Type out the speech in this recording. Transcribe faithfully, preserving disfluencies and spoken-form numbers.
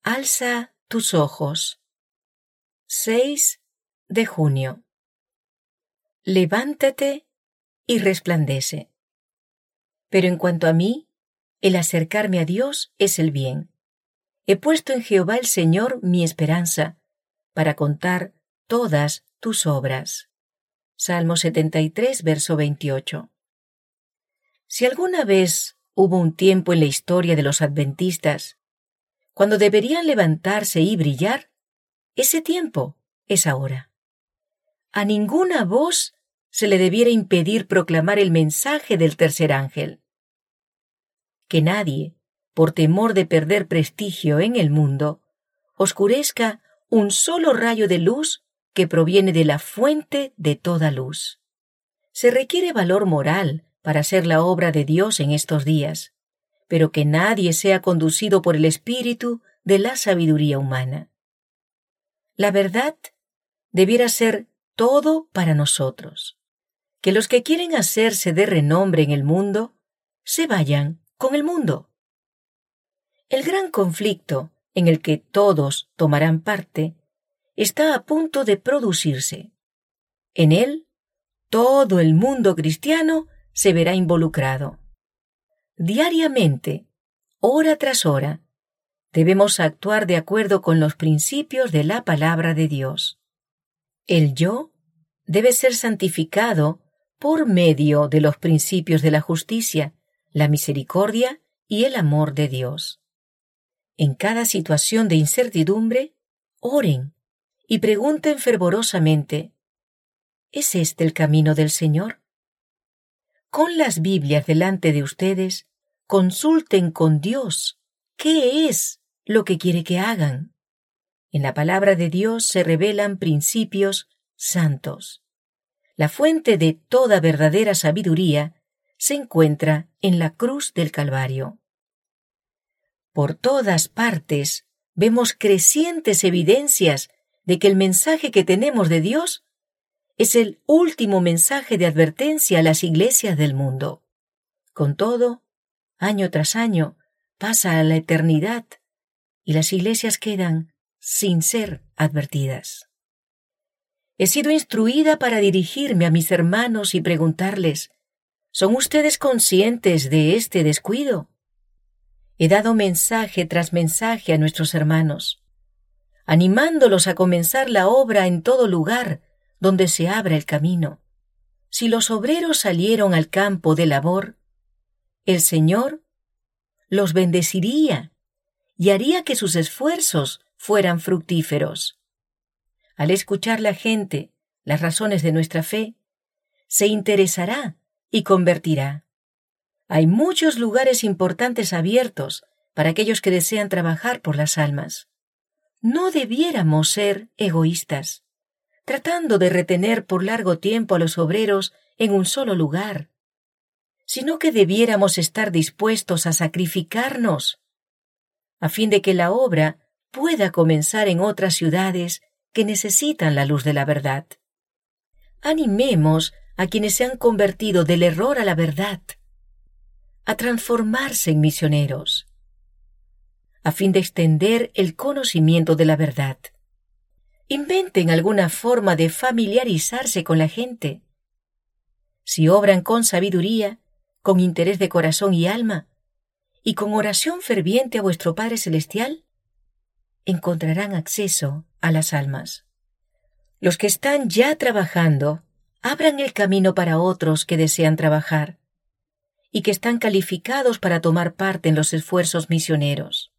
Alza tus ojos. seis de junio. Levántate y resplandece. Pero en cuanto a mí, el acercarme a Dios es el bien. He puesto en Jehová el Señor mi esperanza, para contar todas tus obras. Salmo setenta y tres, verso veintiocho. Si alguna vez hubo un tiempo en la historia de los adventistas, cuando deberían levantarse y brillar, ese tiempo es ahora. A ninguna voz se le debiera impedir proclamar el mensaje del tercer ángel. Que nadie, por temor de perder prestigio en el mundo, oscurezca un solo rayo de luz que proviene de la fuente de toda luz. Se requiere valor moral para hacer la obra de Dios en estos días, pero que nadie sea conducido por el espíritu de la sabiduría humana. La verdad debiera ser todo para nosotros. Que los que quieren hacerse de renombre en el mundo, se vayan con el mundo. El gran conflicto en el que todos tomarán parte está a punto de producirse. En él, todo el mundo cristiano se verá involucrado. Diariamente, hora tras hora, debemos actuar de acuerdo con los principios de la palabra de Dios. El yo debe ser santificado por medio de los principios de la justicia, la misericordia y el amor de Dios. En cada situación de incertidumbre, oren y pregunten fervorosamente, ¿es este el camino del Señor? Con las Biblias delante de ustedes, consulten con Dios qué es lo que quiere que hagan. En la palabra de Dios se revelan principios santos. La fuente de toda verdadera sabiduría se encuentra en la cruz del Calvario. Por todas partes vemos crecientes evidencias de que el mensaje que tenemos de Dios es el último mensaje de advertencia a las iglesias del mundo. Con todo, año tras año pasa a la eternidad y las iglesias quedan sin ser advertidas. He sido instruida para dirigirme a mis hermanos y preguntarles, ¿son ustedes conscientes de este descuido? He dado mensaje tras mensaje a nuestros hermanos, animándolos a comenzar la obra en todo lugar donde se abra el camino. Si los obreros salieron al campo de labor, el Señor los bendeciría y haría que sus esfuerzos fueran fructíferos. Al escuchar la gente las razones de nuestra fe, se interesará y convertirá. Hay muchos lugares importantes abiertos para aquellos que desean trabajar por las almas. No debiéramos ser egoístas, tratando de retener por largo tiempo a los obreros en un solo lugar, sino que debiéramos estar dispuestos a sacrificarnos, a fin de que la obra pueda comenzar en otras ciudades que necesitan la luz de la verdad. Animemos a quienes se han convertido del error a la verdad, a transformarse en misioneros, a fin de extender el conocimiento de la verdad. Inventen alguna forma de familiarizarse con la gente. Si obran con sabiduría, con interés de corazón y alma, y con oración ferviente a vuestro Padre Celestial, encontrarán acceso a las almas. Los que están ya trabajando, abran el camino para otros que desean trabajar y que están calificados para tomar parte en los esfuerzos misioneros.